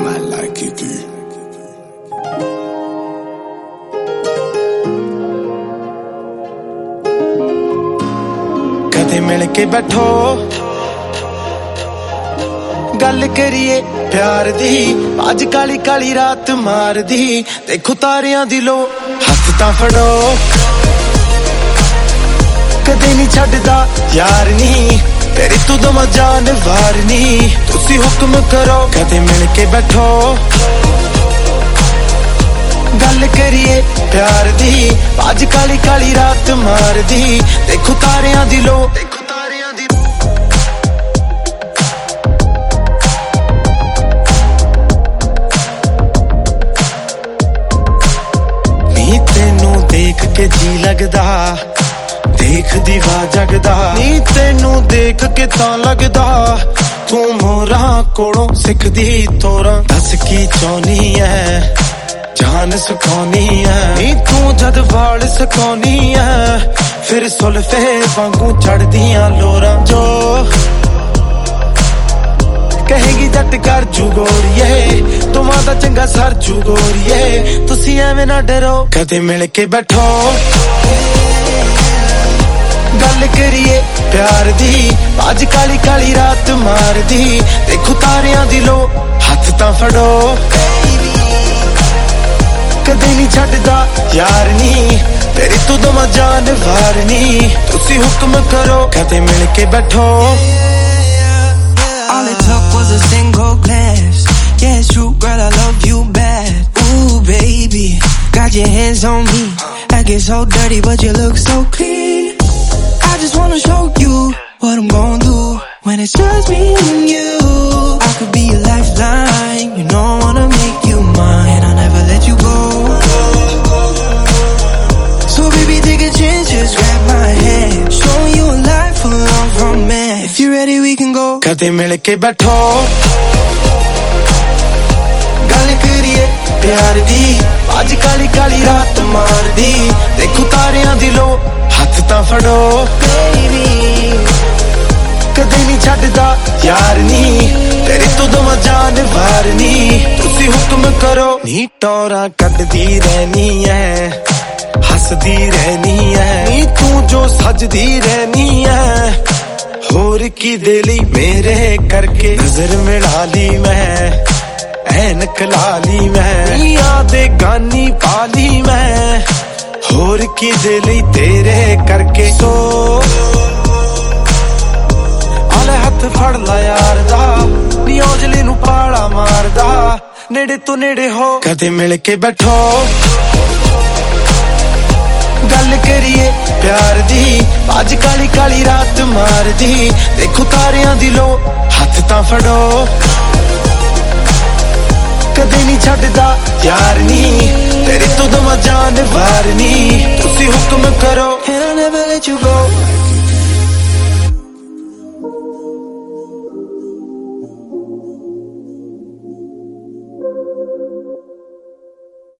I like it too. कदे मिल के बैठो गल करिए प्यार दी अज काली काली रात मार दी देखो तारियां दी लो हथ तां फड़ो कदे नहीं छड्डदा यार नी तेरी तू दम जान वारनी तुसी हुक्म करो कदे मिल के बैठो गल करिए प्यार दी अज काली काली रात मार दी देखो तारियां दी लो नी तेनू देख के जी लगदा देख दीवा जगदा नी तेनू देख के तां लगदा तू मोरा कोलों सिखदी तोरा दस की चाहनी है जान सुखानी है नी तू जद वाल सुखानी है फिर सुल्फे वांगू चढ़दियां लोरा जो कहेगी जट कर जू गोरिए तुमां दा चंगा सर जू गोरिए तुसी एवें ना डरो कदे मिल के बैठो गल करिए प्यार दी अज काली काली रात मार दी देखो तारियां दी लो हथ तां फड़ो कदे नहीं छड्डदा यार नी तेरी तू दम जान वारनी तुसी हुक्म करो कदे मिल के बैठो All it took was a single glance. Yeah, it's true, girl, I love you bad. Ooh, baby, got your hands on me. I get so dirty, but you look so clean. I just wanna show you what I'm gon' do when it's just me and you. I could be a lifeline, you know I wanna make you mine. I'll never let you go. So baby, take a chance, just grab my hand. Show you a life full of romance. If you're ready, we can go. कदे मिल के बैठो गल करिए प्यार दी अज काली काली रात मार दी देखो तारियां दी लो हथ तां फड़ो कदे नहीं छड्डदा यार नी तेरी तू दम जान वारनी तुसी हुक्म करो नी टोरा कड्डदी रहनी है हसदी रहनी है नी तू जो सजदी रहनी है होर की दिली मेरे करके नजर मिला ली मैं ऐनक ला ली मैं यादे गानी पाली मैं होर की दिली तेरे करके सो आले हथ फड़ ला यार दा नी औजली नू पाला मारदा नेड़े तो नेड़े हो कदे मिल के बैठो गल करिए प्यार दी अज काली काली रात मार दी देखो तारियां दी लो हथ तां फड़ो कदे नहीं छड्डदा यार नी तेरी तू दम जान वारनी तुसी हुक्म करो And I'll never let you go.